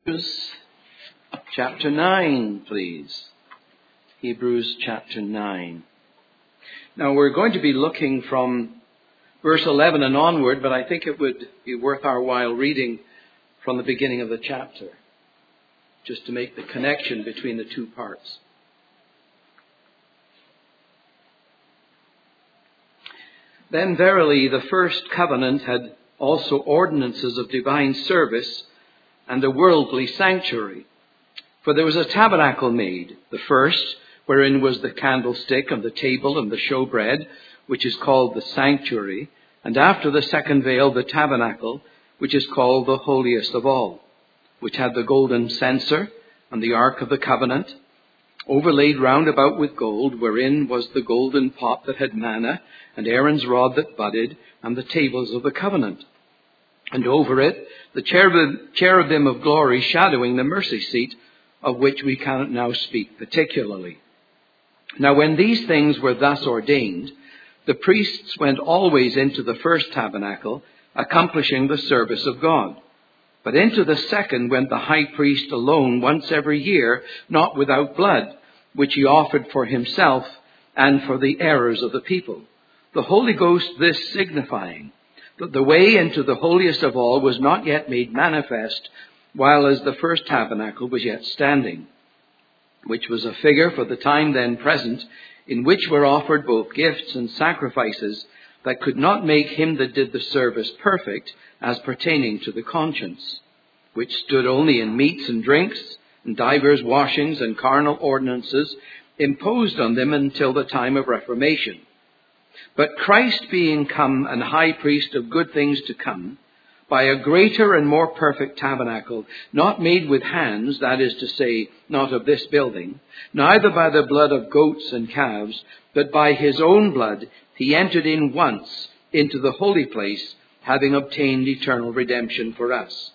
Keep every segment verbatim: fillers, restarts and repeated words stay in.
Hebrews chapter nine, please. Hebrews chapter nine. Now we're going to be looking from verse eleven and onward, but I think it would be worth our while reading from the beginning of the chapter, just to make the connection between the two parts. Then verily the first covenant had also ordinances of divine service and a worldly sanctuary. For there was a tabernacle made, the first, wherein was the candlestick and the table and the showbread, which is called the sanctuary, and after the second veil the tabernacle, which is called the holiest of all, which had the golden censer and the ark of the covenant, overlaid round about with gold, wherein was the golden pot that had manna, and Aaron's rod that budded, and the tables of the covenant. And over it the cherubim, cherubim of glory shadowing the mercy seat, of which we cannot now speak particularly. Now when these things were thus ordained, the priests went always into the first tabernacle, accomplishing the service of God. But into the second went the high priest alone once every year, not without blood, which he offered for himself and for the errors of the people. The Holy Ghost this signifying, that the way into the holiest of all was not yet made manifest, while as the first tabernacle was yet standing, which was a figure for the time then present, in which were offered both gifts and sacrifices that could not make him that did the service perfect, as pertaining to the conscience, which stood only in meats and drinks, and divers washings and carnal ordinances, imposed on them until the time of Reformation. But Christ being come an high priest of good things to come, by a greater and more perfect tabernacle, not made with hands, that is to say, not of this building, neither by the blood of goats and calves, but by his own blood, he entered in once into the holy place, having obtained eternal redemption for us.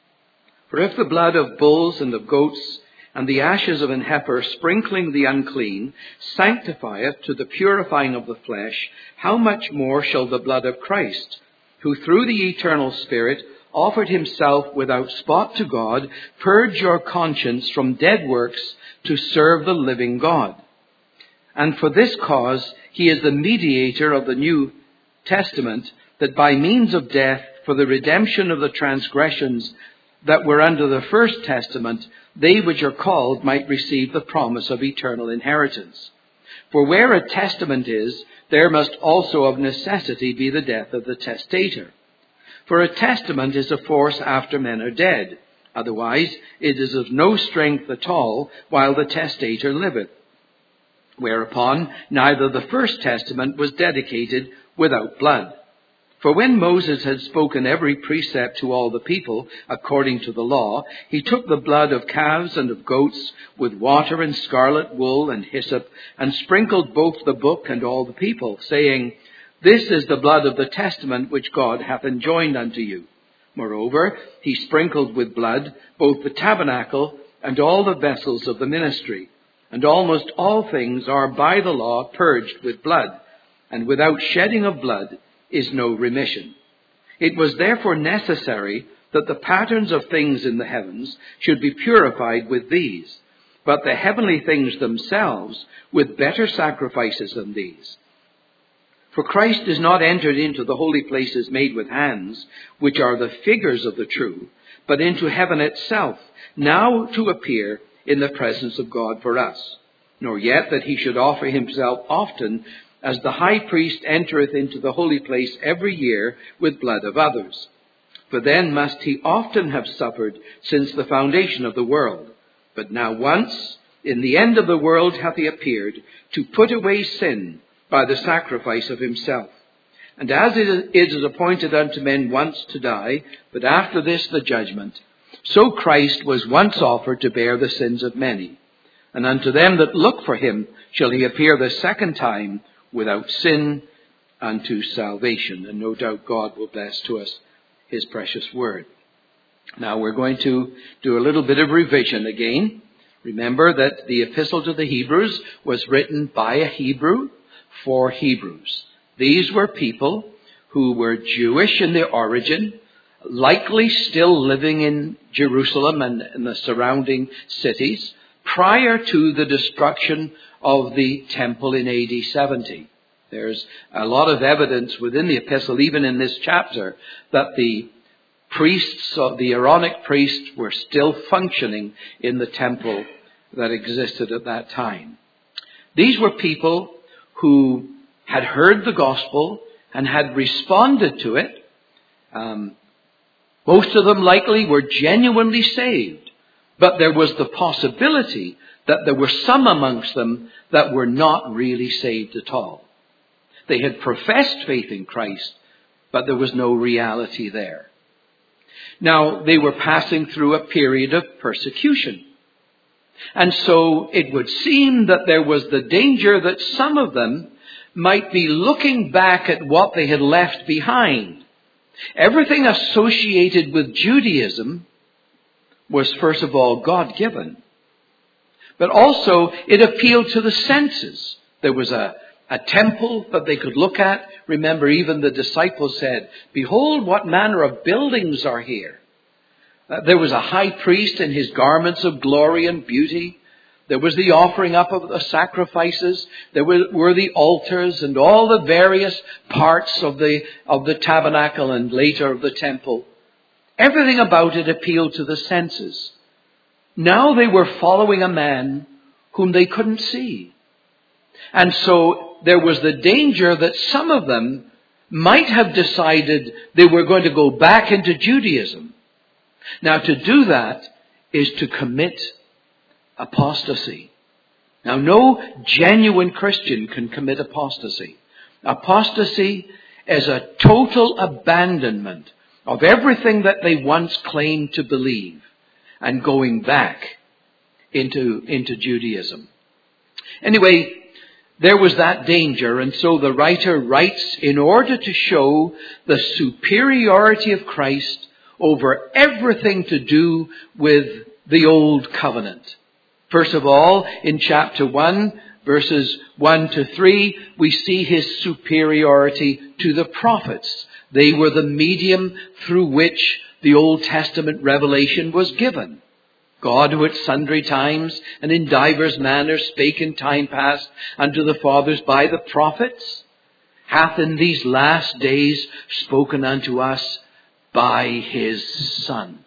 For if the blood of bulls and of goats and the ashes of an heifer sprinkling the unclean sanctifieth to the purifying of the flesh, how much more shall the blood of Christ, who through the eternal Spirit offered himself without spot to God, purge your conscience from dead works to serve the living God. And for this cause he is the mediator of the New Testament, that by means of death, for the redemption of the transgressions that were under the first testament, they which are called might receive the promise of eternal inheritance. For where a testament is, there must also of necessity be the death of the testator. For a testament is of force after men are dead. Otherwise, it is of no strength at all while the testator liveth. Whereupon, neither the first testament was dedicated without blood. For when Moses had spoken every precept to all the people, according to the law, he took the blood of calves and of goats with water and scarlet wool and hyssop, and sprinkled both the book and all the people, saying, This is the blood of the testament which God hath enjoined unto you. Moreover, he sprinkled with blood both the tabernacle and all the vessels of the ministry. And almost all things are by the law purged with blood, and without shedding of blood is no remission. It was therefore necessary that the patterns of things in the heavens should be purified with these, but the heavenly things themselves with better sacrifices than these. For Christ is not entered into the holy places made with hands, which are the figures of the true, but into heaven itself, now to appear in the presence of God for us, nor yet that he should offer himself often, as the high priest entereth into the holy place every year with blood of others. For then must he often have suffered since the foundation of the world. But now once, in the end of the world hath he appeared, to put away sin by the sacrifice of himself. And as it is appointed unto men once to die, but after this the judgment, so Christ was once offered to bear the sins of many. And unto them that look for him shall he appear the second time, without sin, unto salvation. And no doubt God will bless to us his precious word. Now we're going to do a little bit of revision again. Remember that the epistle to the Hebrews was written by a Hebrew for Hebrews. These were people who were Jewish in their origin, likely still living in Jerusalem and in the surrounding cities prior to the destruction of the temple in A D seventy. There's a lot of evidence within the epistle, even in this chapter, that the priests, the Aaronic priests, were still functioning in the temple that existed at that time. These were people who had heard the gospel and had responded to it. Um, most of them likely were genuinely saved, but there was the possibility that there were some amongst them that were not really saved at all. They had professed faith in Christ, but there was no reality there. Now, they were passing through a period of persecution. And so it would seem that there was the danger that some of them might be looking back at what they had left behind. Everything associated with Judaism was, first of all, God-given. But also, it appealed to the senses. There was a, a temple that they could look at. Remember, even the disciples said, "Behold, what manner of buildings are here." Uh, there was a high priest in his garments of glory and beauty. There was the offering up of the sacrifices. There were, were the altars and all the various parts of the, of the tabernacle and later of the temple. Everything about it appealed to the senses. Now they were following a man whom they couldn't see. And so there was the danger that some of them might have decided they were going to go back into Judaism. Now, to do that is to commit apostasy. Now, no genuine Christian can commit apostasy. Apostasy is a total abandonment of everything that they once claimed to believe and going back into, into Judaism. Anyway, there was that danger, and so the writer writes in order to show the superiority of Christ over everything to do with the old covenant. First of all, in chapter one, verses one to three, we see his superiority to the prophets. They were the medium through which the Old Testament revelation was given. God, who at sundry times and in divers manners spake in time past unto the fathers by the prophets, hath in these last days spoken unto us by his Son.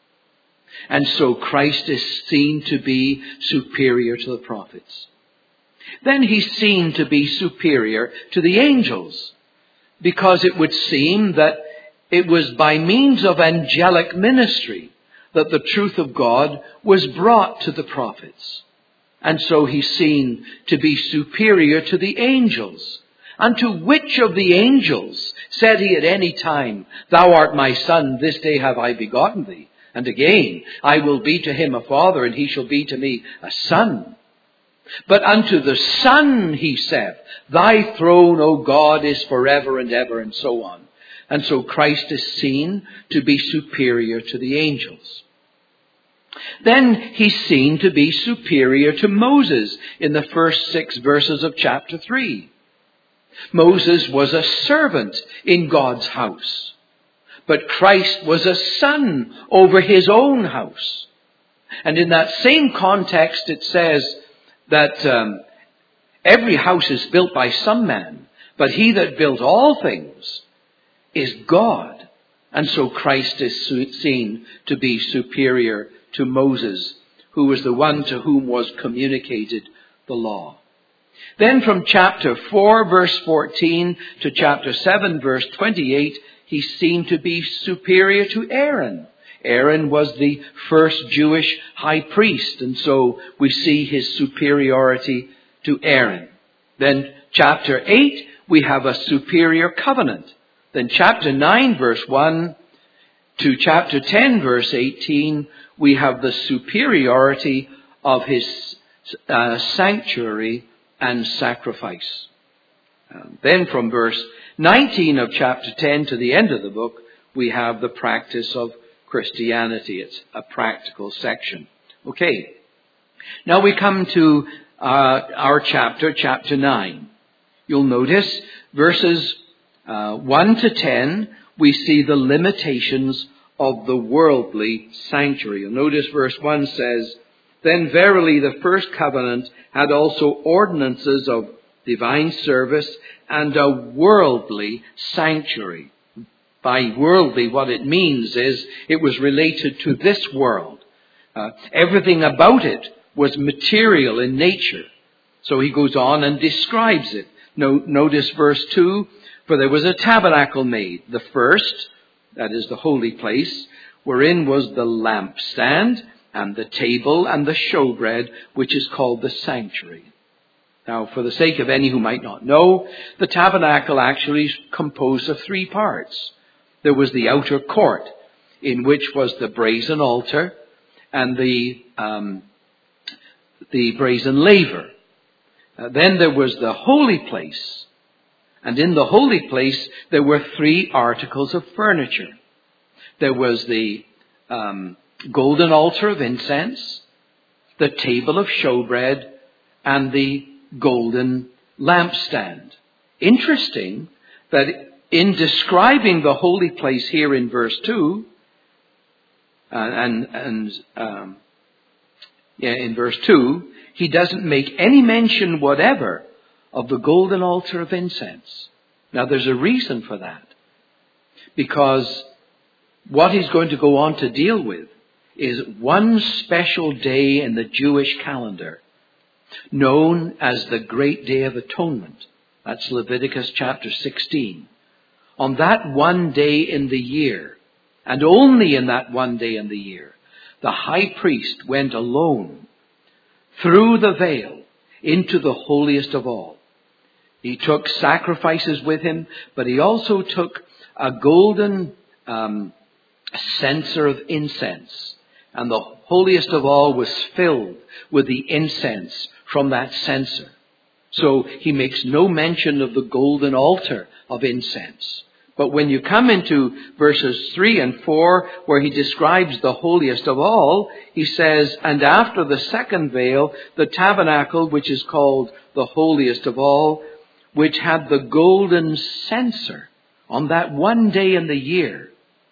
And so Christ is seen to be superior to the prophets. Then he's seen to be superior to the angels, because it would seem that it was by means of angelic ministry that the truth of God was brought to the prophets. And so he's seen to be superior to the angels. Unto which of the angels said he at any time, "Thou art my son, this day have I begotten thee"? And again, "I will be to him a father, and he shall be to me a son." But unto the Son he saith, "Thy throne, O God, is forever and ever," and so on. And so Christ is seen to be superior to the angels. Then he's seen to be superior to Moses in the first six verses of chapter three. Moses was a servant in God's house, but Christ was a son over his own house. And in that same context it says that um, every house is built by some man, but he that built all things is God. And so Christ is seen to be superior to Moses, who was the one to whom was communicated the law. Then from chapter four, verse fourteen, to chapter seven, verse twenty-eight, he's seen to be superior to Aaron. Aaron was the first Jewish high priest, and so we see his superiority to Aaron. Then chapter eight, we have a superior covenant. Then chapter nine, verse one, to chapter ten, verse eighteen, we have the superiority of his uh, sanctuary and sacrifice. Um, then from verse nineteen of chapter ten to the end of the book, we have the practice of Christianity. It's a practical section. Okay. Now we come to uh, our chapter, chapter nine. You'll notice verses uh, one to ten, we see the limitations of the worldly sanctuary. You'll notice verse one says, "Then verily the first covenant had also ordinances of divine service and a worldly sanctuary." By worldly, what it means is it was related to this world. Uh, everything about it was material in nature. So he goes on and describes it. No, notice verse two, "For there was a tabernacle made, the first," that is the holy place, "wherein was the lampstand and the table and the showbread, which is called the sanctuary." Now, for the sake of any who might not know, the tabernacle actually is composed of three parts. There was the outer court, in which was the brazen altar and the um, the brazen laver. Uh, then there was the holy place. And in the holy place, there were three articles of furniture. There was the um, golden altar of incense, the table of showbread, and the golden lampstand. Interesting that in describing the holy place here in verse two, uh, and, and um, yeah, in verse two, he doesn't make any mention whatever of the golden altar of incense. Now, there's a reason for that. Because what he's going to go on to deal with is one special day in the Jewish calendar, known as the Great Day of Atonement. That's Leviticus chapter sixteen. On that one day in the year, and only in that one day in the year, the high priest went alone through the veil into the holiest of all. He took sacrifices with him, but he also took a golden um, censer of incense. And the holiest of all was filled with the incense from that censer. So he makes no mention of the golden altar of incense. But when you come into verses three and four, where he describes the holiest of all, he says, "And after the second veil, the tabernacle, which is called the holiest of all, which had the golden censer." On that one day in the year,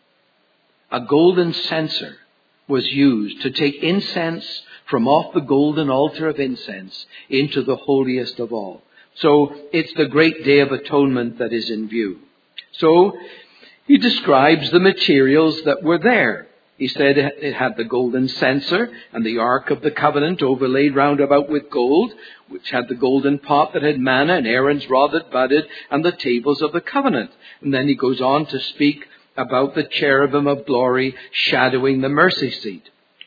a golden censer was used to take incense from off the golden altar of incense into the holiest of all. So it's the great day of atonement that is in view. So he describes the materials that were there. He said it had the golden censer and the Ark of the Covenant overlaid round about with gold, which had the golden pot that had manna and Aaron's rod that budded and the tables of the covenant. And then he goes on to speak about the cherubim of glory shadowing the mercy seat.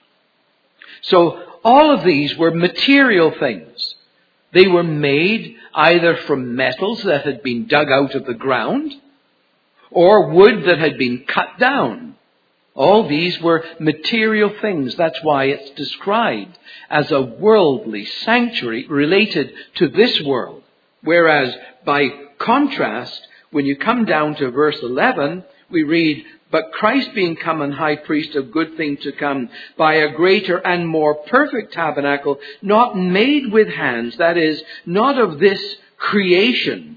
So all of these were material things. They were made either from metals that had been dug out of the ground or wood that had been cut down. All these were material things. That's why it's described as a worldly sanctuary related to this world. Whereas by contrast, when you come down to verse eleven, we read, "But Christ being come an high priest of good things to come, by a greater and more perfect tabernacle, not made with hands," that is, not of this creation.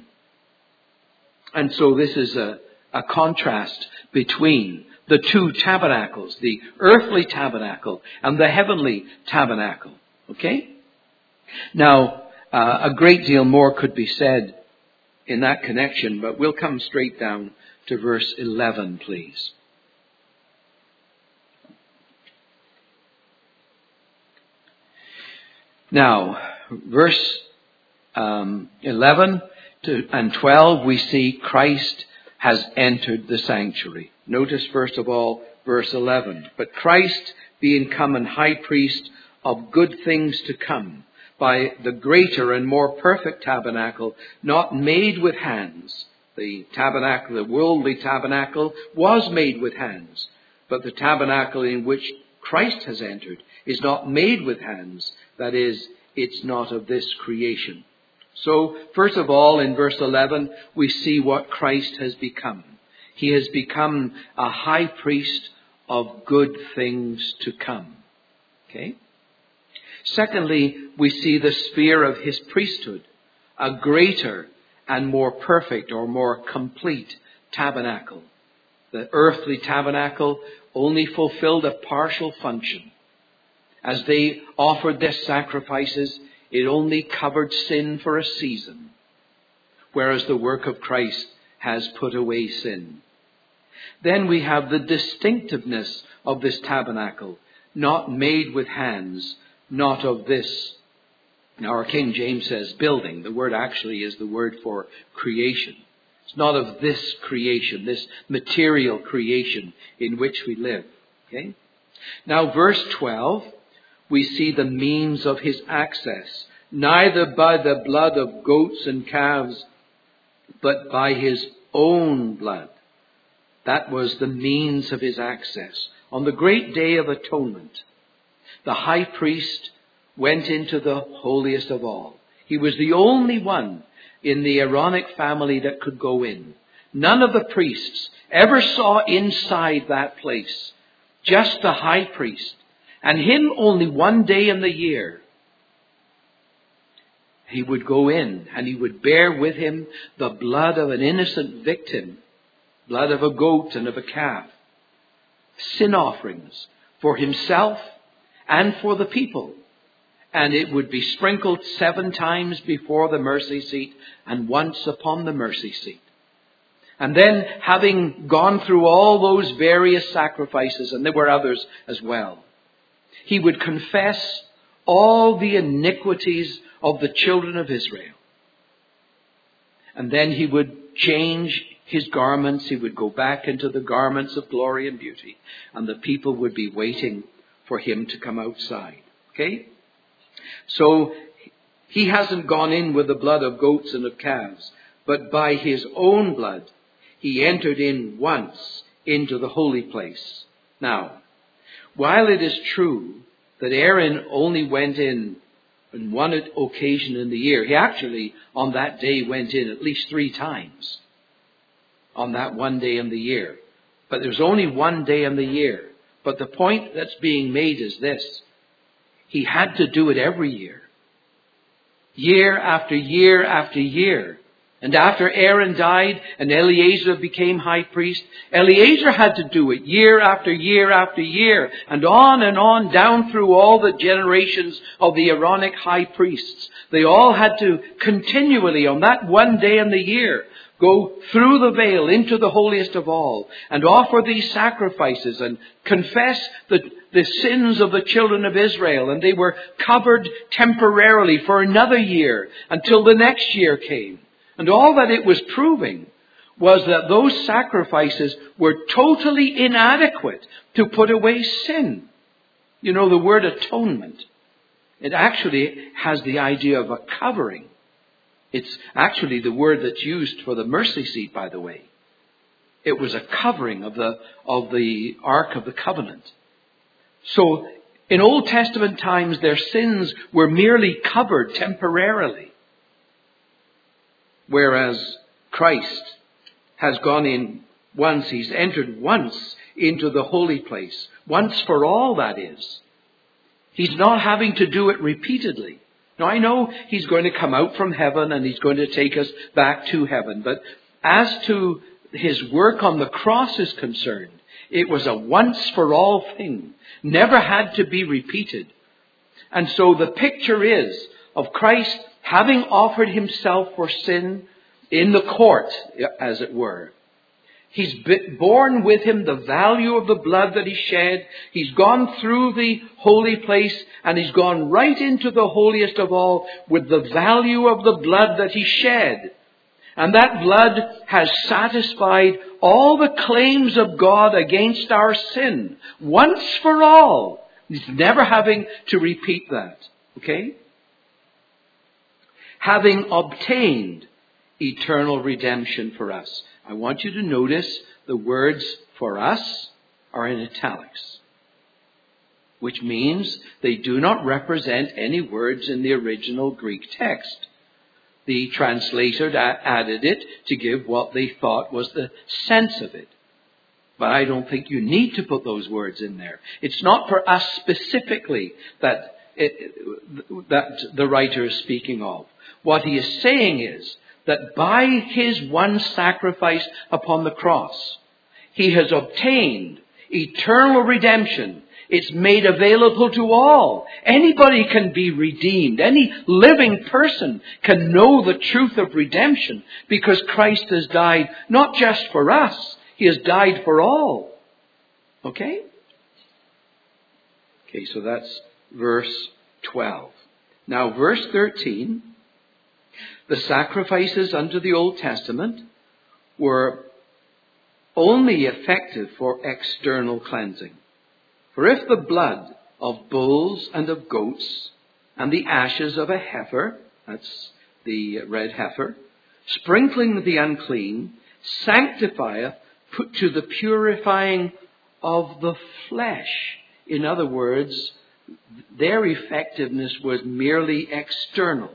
And so this is a, a contrast between the two tabernacles, the earthly tabernacle and the heavenly tabernacle. Okay? Now, uh, a great deal more could be said in that connection, but we'll come straight down to verse eleven, please. Now, verse um, eleven to, and twelve, we see Christ has entered the sanctuary. Notice, first of all, verse eleven. "But Christ, being come an high priest of good things to come, by the greater and more perfect tabernacle, not made with hands." The tabernacle, the worldly tabernacle, was made with hands. But the tabernacle in which Christ has entered is not made with hands. That is, it's not of this creation. So, first of all, in verse eleven, we see what Christ has become. He has become a high priest of good things to come. Okay? Secondly, we see the sphere of his priesthood, a greater and more perfect or more complete tabernacle. The earthly tabernacle only fulfilled a partial function. As they offered their sacrifices, it only covered sin for a season, whereas the work of Christ has put away sin. Then we have the distinctiveness of this tabernacle, not made with hands, not of this. Now our King James says building. The word actually is the word for creation. It's not of this creation, this material creation in which we live. Okay? Now verse twelve, we see the means of his access. Neither by the blood of goats and calves, but by his own blood. That was the means of his access. On the great day of atonement, the high priest went into the holiest of all. He was the only one in the Aaronic family that could go in. None of the priests ever saw inside that place. Just the high priest. And him only one day in the year. He would go in and he would bear with him the blood of an innocent victim. Blood of a goat and of a calf. Sin offerings for himself and for the people. And it would be sprinkled seven times before the mercy seat and once upon the mercy seat. And then, having gone through all those various sacrifices, and there were others as well, he would confess all the iniquities of the children of Israel. And then he would change his garments. He would go back into the garments of glory and beauty. And the people would be waiting for him to come outside. Okay? So he hasn't gone in with the blood of goats and of calves, but by his own blood he entered in once into the holy place. Now, while it is true that Aaron only went in on one occasion in the year, he actually on that day went in at least three times on that one day in the year. But there's only one day in the year. But the point that's being made is this. He had to do it every year. Year after year after year. And after Aaron died and Eleazar became high priest, Eleazar had to do it year after year after year. And on and on down through all the generations of the Aaronic high priests. They all had to continually on that one day in the year go through the veil into the holiest of all and offer these sacrifices and confess the, the sins of the children of Israel. And they were covered temporarily for another year until the next year came. And all that it was proving was that those sacrifices were totally inadequate to put away sin. You know, the word atonement, it actually has the idea of a covering. It's actually the word that's used for the mercy seat, by the way. It was a covering of the, of the Ark of the Covenant. So, in Old Testament times, their sins were merely covered temporarily. Whereas Christ has gone in once, he's entered once into the holy place. Once for all, that is. He's not having to do it repeatedly. Now, I know he's going to come out from heaven and he's going to take us back to heaven. But as to his work on the cross is concerned, it was a once-for-all thing. Never had to be repeated. And so the picture is of Christ having offered himself for sin in the court, as it were. He's borne with him the value of the blood that he shed. He's gone through the holy place and he's gone right into the holiest of all with the value of the blood that he shed. And that blood has satisfied all the claims of God against our sin once for all. He's never having to repeat that. Okay? Having obtained eternal redemption for us. I want you to notice the words for us are in italics, which means they do not represent any words in the original Greek text. The translator added it to give what they thought was the sense of it. But I don't think you need to put those words in there. It's not for us specifically that, it, that the writer is speaking of. What he is saying is that by his one sacrifice upon the cross, He has obtained eternal redemption. It's made available to all. Anybody can be redeemed. Any living person can know the truth of redemption because Christ has died not just for us. He has died for all. Okay? Okay, so that's verse twelve. Now, verse thirteen. The sacrifices under the Old Testament were only effective for external cleansing. For if the blood of bulls and of goats and the ashes of a heifer, that's the red heifer, sprinkling the unclean, sanctifieth, put to the purifying of the flesh. In other words, their effectiveness was merely external.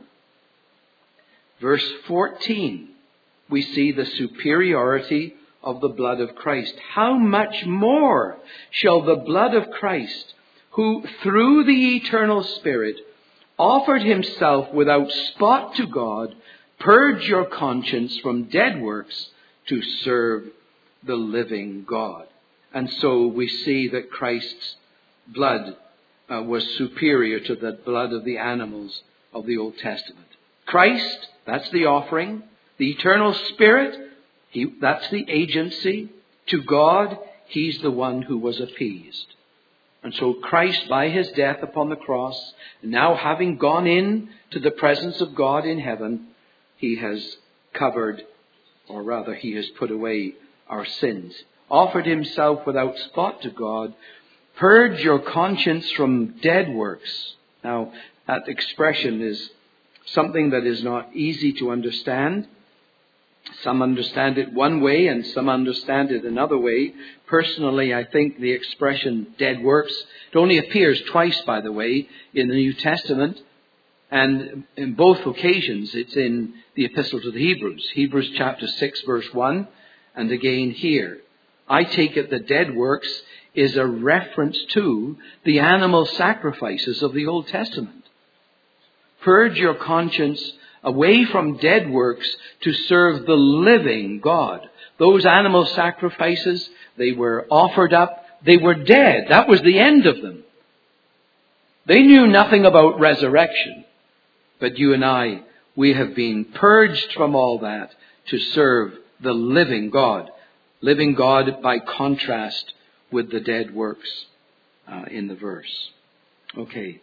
Verse fourteen, we see the superiority of the blood of Christ. How much more shall the blood of Christ, who through the eternal Spirit offered himself without spot to God, purge your conscience from dead works to serve the living God. And so we see that Christ's blood uh, was superior to the blood of the animals of the Old Testament. Christ, that's the offering. The eternal Spirit, he, that's the agency. To God, he's the one who was appeased. And so Christ, by his death upon the cross, now having gone in to the presence of God in heaven, he has covered, or rather he has put away our sins. Offered himself without spot to God. Purge your conscience from dead works. Now, that expression is something that is not easy to understand. Some understand it one way and some understand it another way. Personally, I think the expression dead works, it only appears twice, by the way, in the New Testament. And in both occasions, it's in the Epistle to the Hebrews. Hebrews chapter six, verse one, and again here. I take it the dead works is a reference to the animal sacrifices of the Old Testament. Purge your conscience away from dead works to serve the living God. Those animal sacrifices, they were offered up. They were dead. That was the end of them. They knew nothing about resurrection. But you and I, we have been purged from all that to serve the living God. Living God by contrast with the dead works uh, in the verse. Okay.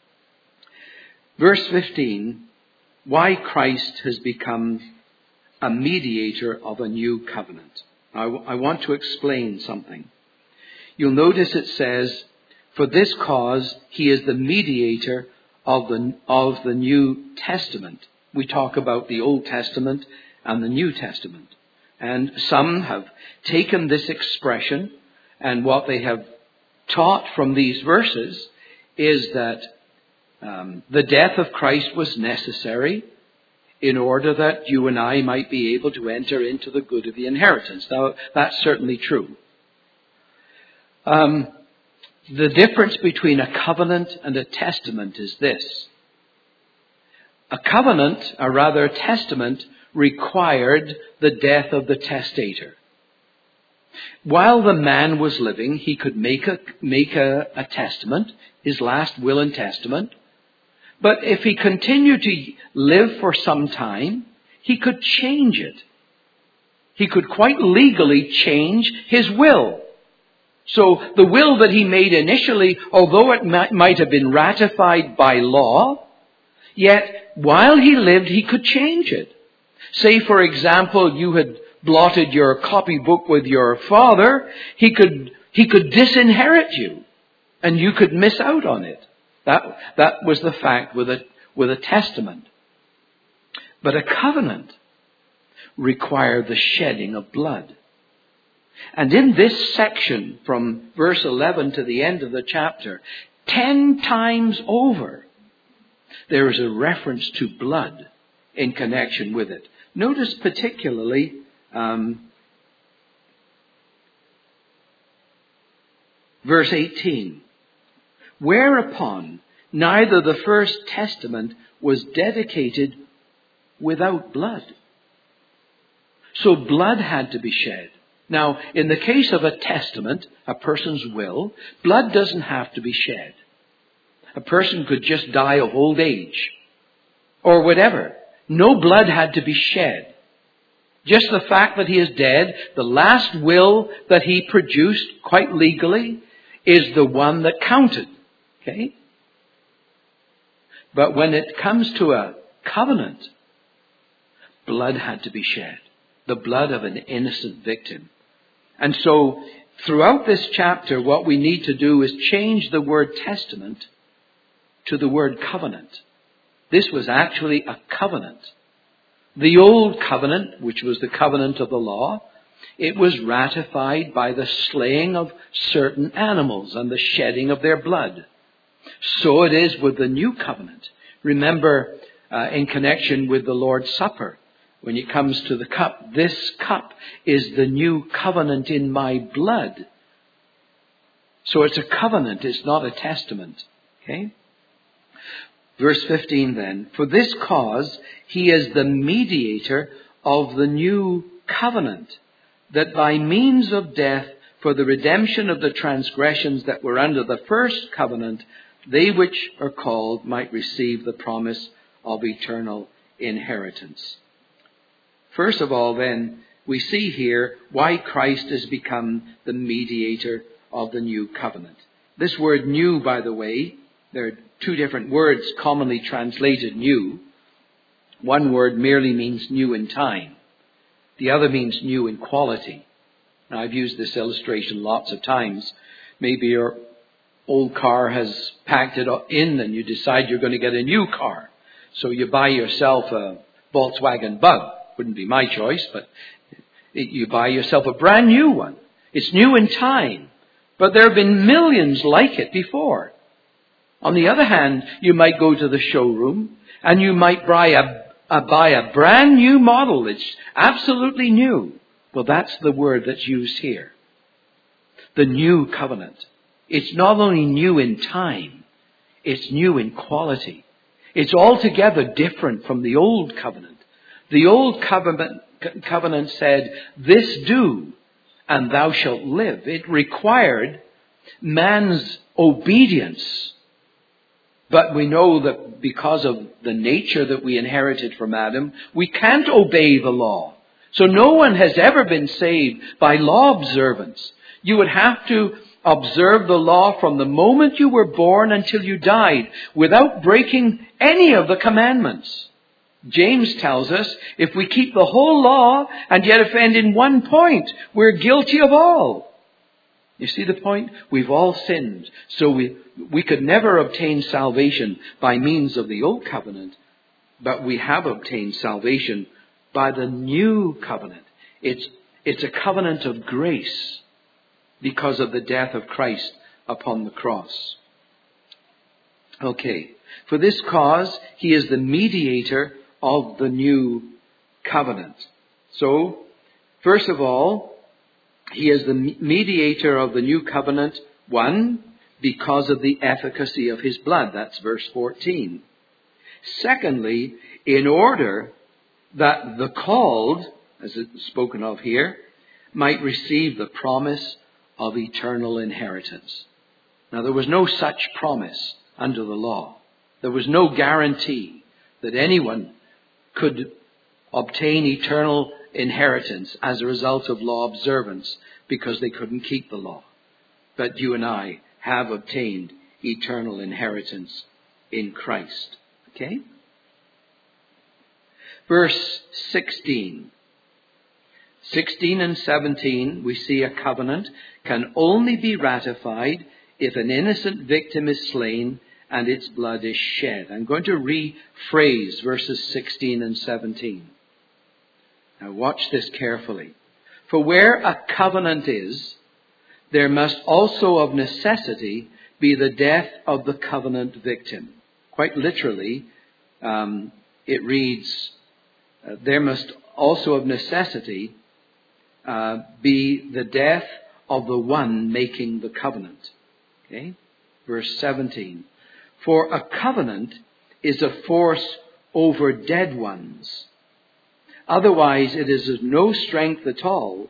Verse fifteen. Why Christ has become a mediator of a new covenant. I, I want to explain something. You'll notice it says, for this cause he is the mediator of the, of the New Testament. We talk about the Old Testament and the New Testament. And some have taken this expression, and what they have taught from these verses is that Um, the death of Christ was necessary in order that you and I might be able to enter into the good of the inheritance. Now, that's certainly true. Um, the difference between a covenant and a testament is this. A covenant, or rather a testament, required the death of the testator. While the man was living, he could make a, make a, a testament, his last will and testament. But if he continued to live for some time, he could change it. He could quite legally change his will. So the will that he made initially, although it might have been ratified by law, yet while he lived, he could change it. Say, for example, you had blotted your copybook with your father, he could, he could disinherit you, and you could miss out on it. That, that was the fact with a, with a testament. But a covenant required the shedding of blood. And in this section, from verse eleven to the end of the chapter, ten times over, there is a reference to blood in connection with it. Notice particularly um, verse eighteen. Whereupon neither the first testament was dedicated without blood. So blood had to be shed. Now, in the case of a testament, a person's will, blood doesn't have to be shed. A person could just die of old age or whatever. No blood had to be shed. Just the fact that he is dead, the last will that he produced quite legally is the one that counted. Okay? But when it comes to a covenant, blood had to be shed. The blood of an innocent victim. And so, throughout this chapter, what we need to do is change the word testament to the word covenant. This was actually a covenant. The old covenant, which was the covenant of the law, it was ratified by the slaying of certain animals and the shedding of their blood. So it is with the new covenant. Remember, uh, in connection with the Lord's Supper, when it comes to the cup, this cup is the new covenant in my blood. So it's a covenant, it's not a testament. Okay? Verse fifteen then, for this cause he is the mediator of the new covenant, that by means of death for the redemption of the transgressions that were under the first covenant, they which are called might receive the promise of eternal inheritance. First of all, then, we see here why Christ has become the mediator of the new covenant. This word new, by the way, there are two different words commonly translated new. One word merely means new in time. The other means new in quality. Now, I've used this illustration lots of times. Maybe your old car has packed it in and you decide you're going to get a new car. So you buy yourself a Volkswagen Bug. Wouldn't be my choice, but you buy yourself a brand new one. It's new in time, but there have been millions like it before. On the other hand, you might go to the showroom and you might buy a, a, buy a brand new model. It's absolutely new. Well, that's the word that's used here. The new covenant. It's not only new in time, it's new in quality. It's altogether different from the old covenant. The old covenant, covenant said, this do, and thou shalt live. It required man's obedience. But we know that because of the nature that we inherited from Adam, we can't obey the law. So no one has ever been saved by law observance. You would have to observe the law from the moment you were born until you died, without breaking any of the commandments. James tells us, if we keep the whole law and yet offend in one point, we're guilty of all. You see the point? We've all sinned. So we, we could never obtain salvation by means of the old covenant, but we have obtained salvation by the new covenant. It's, it's a covenant of grace because of the death of Christ upon the cross. Okay. For this cause, he is the mediator of the new covenant. So, first of all, he is the mediator of the new covenant, one, because of the efficacy of his blood. That's verse fourteen. Secondly, in order that the called, as it's spoken of here, might receive the promise of eternal inheritance. Now, there was no such promise under the law. There was no guarantee that anyone could obtain eternal inheritance as a result of law observance because they couldn't keep the law. But you and I have obtained eternal inheritance in Christ. Okay? Verse sixteen. sixteen and seventeen, we see a covenant can only be ratified if an innocent victim is slain and its blood is shed. I'm going to rephrase verses sixteen and seventeen. Now watch this carefully. For where a covenant is, there must also of necessity be the death of the covenant victim. Quite literally, um, it reads, uh, there must also of necessity uh, be the death of the one making the covenant. Okay? Verse seventeen. For a covenant is a force over dead ones. Otherwise, it is of no strength at all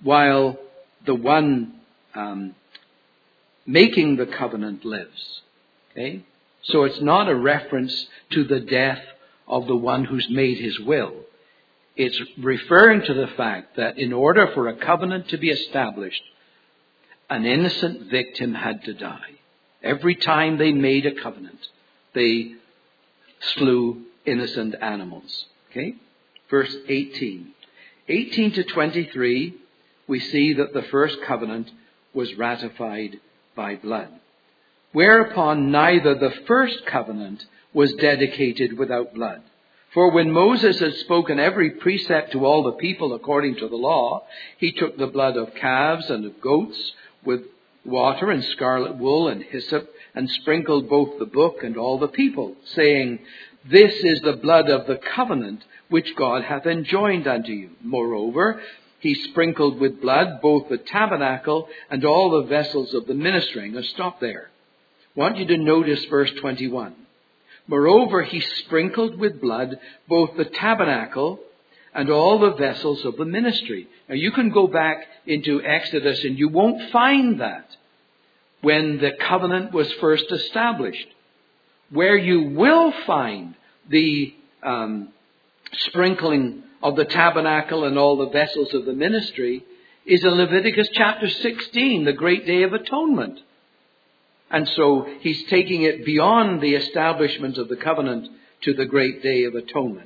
while the one um, making the covenant lives. Okay? So it's not a reference to the death of the one who's made his will. It's referring to the fact that in order for a covenant to be established, an innocent victim had to die. Every time they made a covenant, they slew innocent animals. Okay? Verse eighteen. eighteen to twenty-three, we see that the first covenant was ratified by blood. Whereupon neither the first covenant was dedicated without blood. For when Moses had spoken every precept to all the people according to the law, he took the blood of calves and of goats with water and scarlet wool and hyssop, and sprinkled both the book and all the people, saying, This is the blood of the covenant which God hath enjoined unto you. Moreover, he sprinkled with blood both the tabernacle and all the vessels of the ministering. Now stop there. I want you to notice verse twenty-one. Moreover, he sprinkled with blood both the tabernacle and all the vessels of the ministry. Now you can go back into Exodus and you won't find that when the covenant was first established. Where you will find the um, sprinkling of the tabernacle and all the vessels of the ministry is in Leviticus chapter sixteen, the great day of atonement. And so he's taking it beyond the establishment of the covenant to the great day of atonement.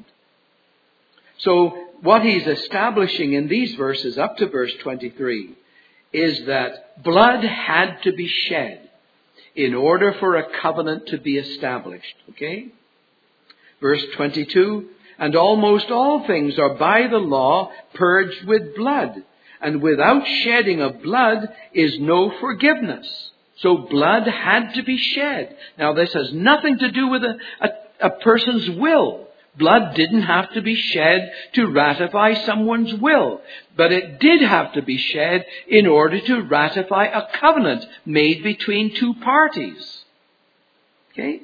So what he's establishing in these verses up to verse twenty-three is that blood had to be shed in order for a covenant to be established. Okay? Verse twenty-two, and almost all things are by the law purged with blood, and without shedding of blood is no forgiveness. So blood had to be shed. Now this has nothing to do with a, a, a person's will. Blood didn't have to be shed to ratify someone's will. But it did have to be shed in order to ratify a covenant made between two parties. Okay?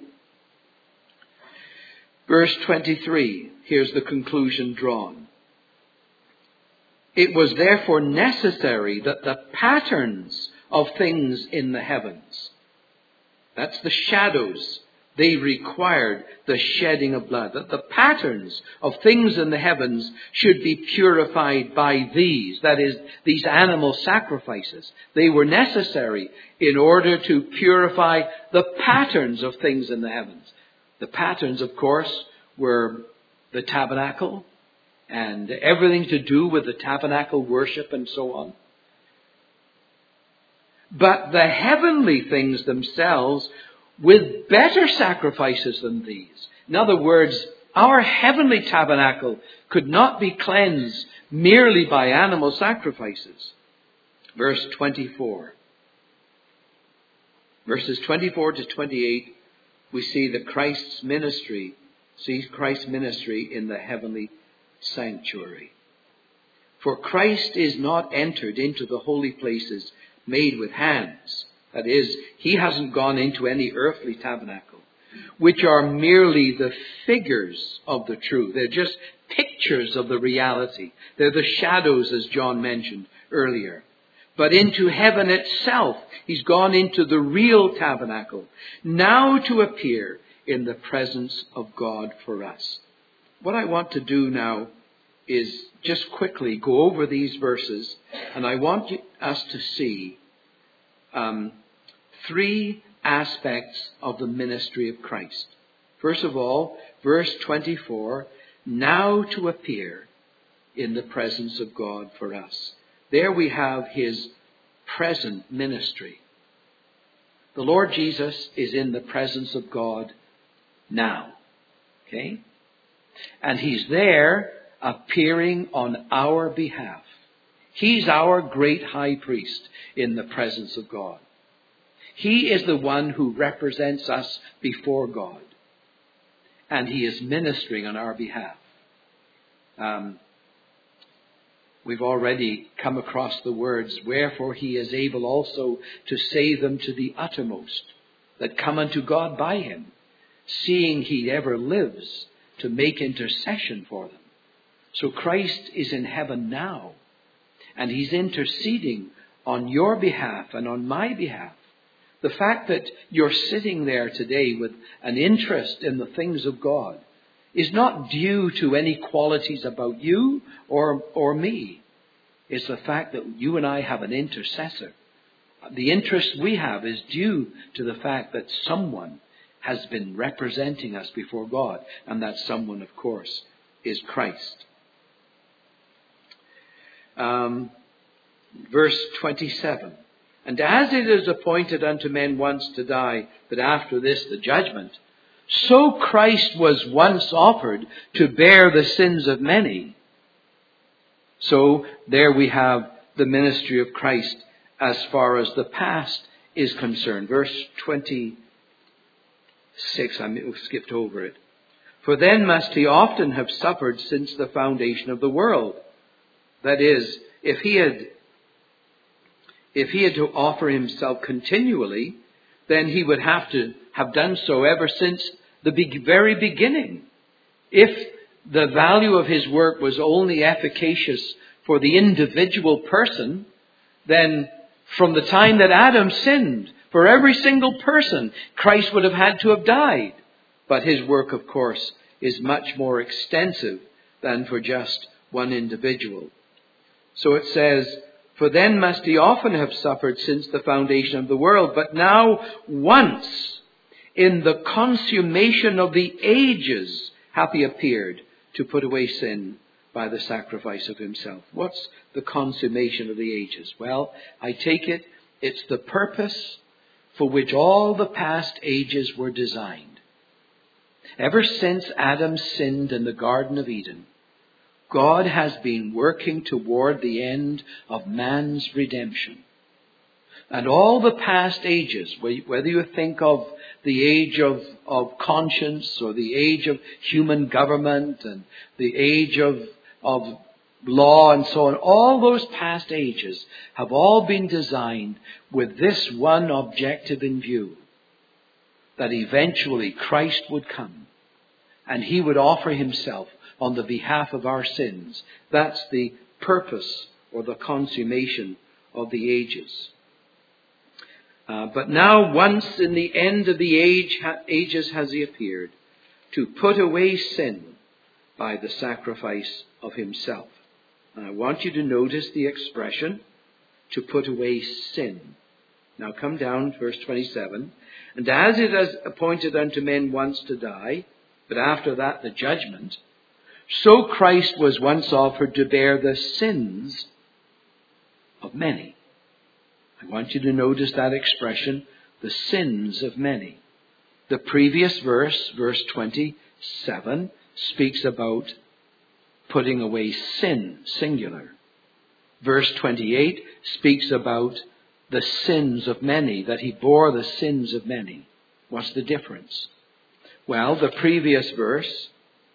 Verse twenty-three. Here's the conclusion drawn. It was therefore necessary that the patterns of things in the heavens, that's the shadows, they required the shedding of blood. That the patterns of things in the heavens should be purified by these, that is, these animal sacrifices. They were necessary in order to purify the patterns of things in the heavens. The patterns, of course, were the tabernacle and everything to do with the tabernacle worship and so on. But the heavenly things themselves with better sacrifices than these. In other words, our heavenly tabernacle could not be cleansed merely by animal sacrifices. Verse twenty-four. Verses twenty-four to twenty-eight, we see that Christ's ministry, see Christ's ministry in the heavenly sanctuary. For Christ is not entered into the holy places made with hands. That is, he hasn't gone into any earthly tabernacle, which are merely the figures of the truth. They're just pictures of the reality. They're the shadows, as John mentioned earlier. But into heaven itself, he's gone into the real tabernacle, now to appear in the presence of God for us. What I want to do now is just quickly go over these verses, and I want you, us to see um, three aspects of the ministry of Christ. First of all, verse twenty-four, now to appear in the presence of God for us. There we have his present ministry. The Lord Jesus is in the presence of God now. Okay? And he's there appearing on our behalf. He's our great high priest in the presence of God. He is the one who represents us before God. And he is ministering on our behalf. Um, we've already come across the words, wherefore he is able also to save them to the uttermost, that come unto God by him, seeing he ever lives to make intercession for them. So Christ is in heaven now. and he's interceding on your behalf and on my behalf. The fact that you're sitting there today with an interest in the things of God is not due to any qualities about you or, or me. It's the fact that you and I have an intercessor. The interest we have is due to the fact that someone has been representing us before God, and that someone, of course, is Christ. Um, verse twenty-seven. And as it is appointed unto men once to die, but after this the judgment, so Christ was once offered to bear the sins of many. So there we have the ministry of Christ as far as the past is concerned. Verse twenty-six, I skipped over it. For then must he often have suffered since the foundation of the world. That is, if he had If he had to offer himself continually, then he would have to have done so ever since the very beginning. If the value of his work was only efficacious for the individual person, then from the time that Adam sinned, for every single person, Christ would have had to have died. But his work, of course, is much more extensive than for just one individual. So it says, for then must he often have suffered since the foundation of the world. But now once in the consummation of the ages hath he appeared to put away sin by the sacrifice of himself. What's the consummation of the ages? Well, I take it it's the purpose for which all the past ages were designed. Ever since Adam sinned in the Garden of Eden, God has been working toward the end of man's redemption. And all the past ages, whether you think of the age of, of conscience or the age of human government and the age of, of law and so on, all those past ages have all been designed with this one objective in view, that eventually Christ would come and he would offer himself on the behalf of our sins. That's the purpose or the consummation of the ages. Uh, but now once in the end of the age, ages has he appeared to put away sin by the sacrifice of himself. And I want you to notice the expression, to put away sin. Now come down to verse twenty-seven. And as it is appointed unto men once to die, but after that the judgment, so Christ was once offered to bear the sins of many. I want you to notice that expression, the sins of many. The previous verse, verse twenty-seven, speaks about putting away sin, singular. Verse twenty-eight speaks about the sins of many, that he bore the sins of many. What's the difference? Well, the previous verse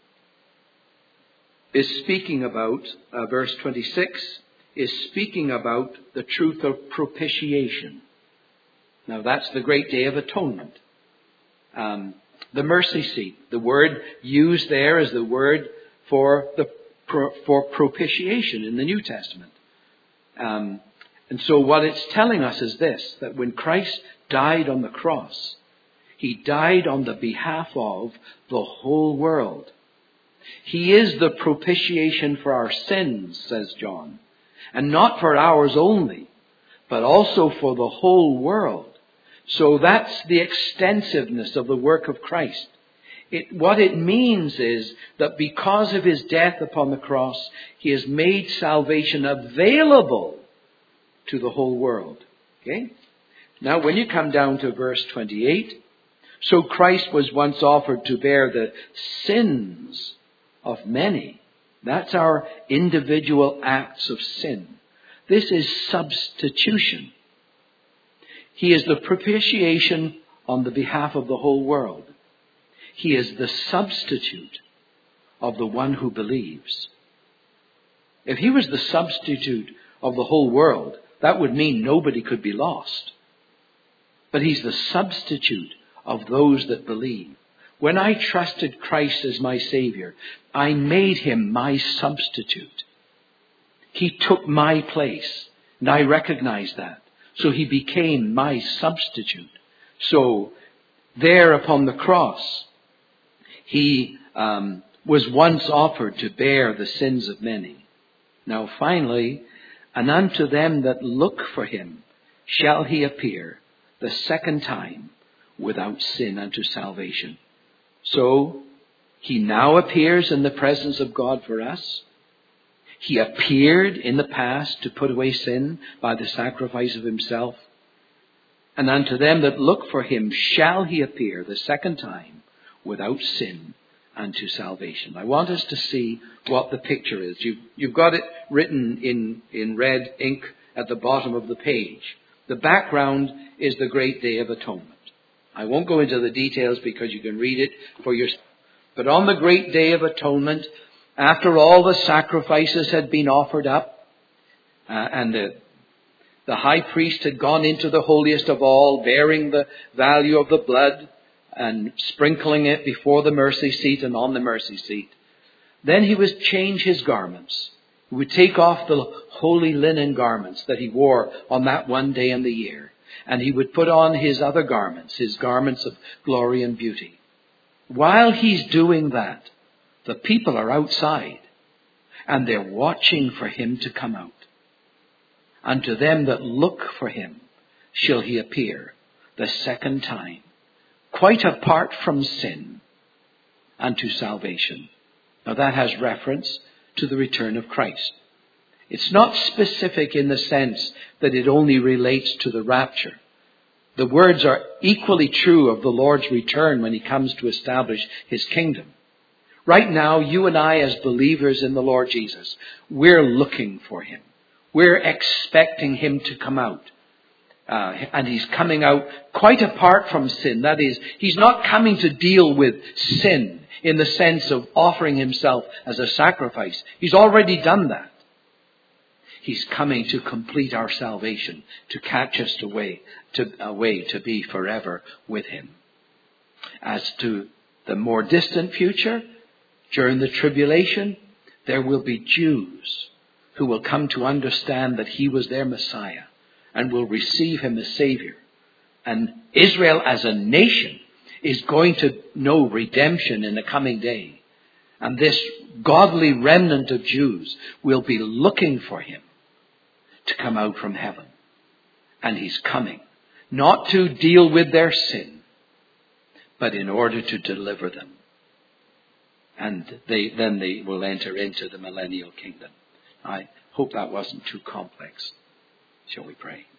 is speaking about, uh, verse twenty-six, is speaking about the truth of propitiation. Now that's the great day of atonement. Um, the mercy seat, the word used there is the word for the for propitiation in the New Testament. Um, and so what it's telling us is this, that when Christ died on the cross, he died on the behalf of the whole world. He is the propitiation for our sins, says John. And not for ours only, but also for the whole world. So that's the extensiveness of the work of Christ. It, what it means is that because of his death upon the cross, he has made salvation available to the whole world. Okay? Now when you come down to verse twenty-eight, so Christ was once offered to bear the sins of many. That's our individual acts of sin. This is substitution. He is the propitiation on the behalf of the whole world. He is the substitute of the one who believes. If he was the substitute of the whole world, that would mean nobody could be lost. But he's the substitute of those that believe. When I trusted Christ as my Savior, I made him my substitute. He took my place, and I recognize that. So he became my substitute. So there upon the cross, he um, was once offered to bear the sins of many. Now finally, and unto them that look for him shall he appear the second time without sin unto salvation. So he now appears in the presence of God for us. He appeared in the past to put away sin by the sacrifice of himself. And unto them that look for him shall he appear the second time without sin unto salvation. I want us to see what the picture is. You've, you've got it written in, in red ink at the bottom of the page. The background is the great day of atonement. I won't go into the details because you can read it for yourself. But on the great day of atonement, after all the sacrifices had been offered up, uh, and the, the high priest had gone into the holiest of all, bearing the value of the blood and sprinkling it before the mercy seat and on the mercy seat, then he would change his garments. He would take off the holy linen garments that he wore on that one day in the year, and he would put on his other garments, his garments of glory and beauty. While he's doing that, the people are outside, and they're watching for him to come out. Unto them that look for him shall he appear the second time, quite apart from sin, unto salvation. Now that has reference to the return of Christ. It's not specific in the sense that it only relates to the rapture. The words are equally true of the Lord's return when he comes to establish his kingdom. Right now, you and I as believers in the Lord Jesus, we're looking for him. We're expecting him to come out. Uh, and he's coming out quite apart from sin. That is, he's not coming to deal with sin in the sense of offering himself as a sacrifice. He's already done that. He's coming to complete our salvation, to catch us away to, away to be forever with him. As to the more distant future, during the tribulation, there will be Jews who will come to understand that he was their Messiah and will receive him as Savior. And Israel as a nation is going to know redemption in the coming day. And this godly remnant of Jews will be looking for him to come out from heaven. And he's coming, not to deal with their sin, but in order to deliver them. And they, then they will enter into the millennial kingdom. I hope that wasn't too complex. Shall we pray?